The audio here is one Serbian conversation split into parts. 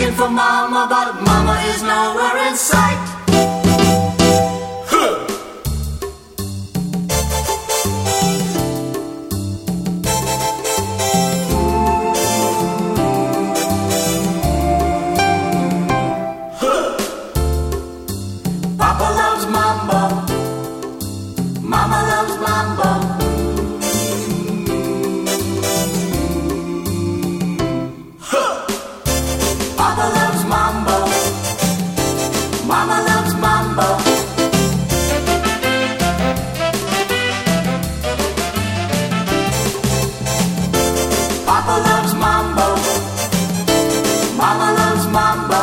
looking for Mama, but Mama is nowhere in sight. Papa loves mambo, Mama loves mambo. Papa loves mambo, Mama loves mambo. Papa loves mambo, Mama loves mambo.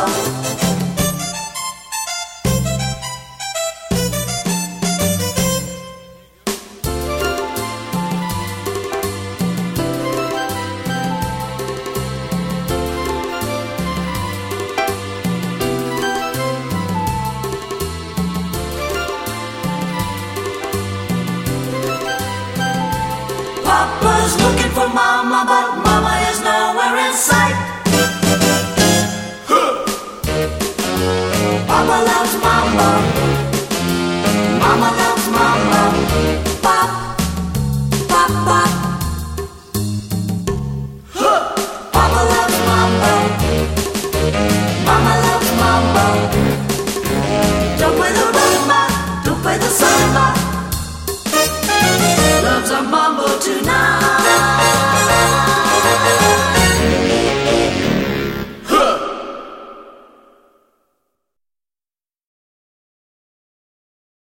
Papa's looking for Mama, but Mama is nowhere in sight. Papa loves Mama.